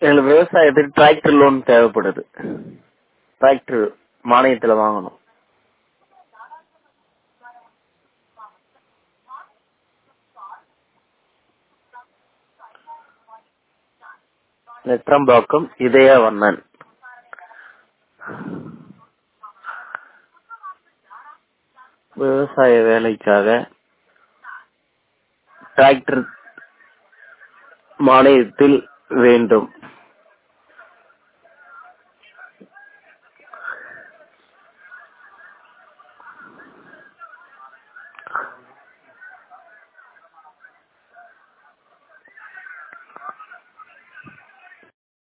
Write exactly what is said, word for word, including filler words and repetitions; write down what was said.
எங்களுக்கு விவசாயத்துக்கு tractor loan தேவைப்படுது. டிராக்டர் மானியத்துல வாங்கணும். நெற்றம்பாக்கம் இதய வண்ணன். விவசாய வேலைக்காக டிராக்டர் மானியத்தில் வேண்டும்.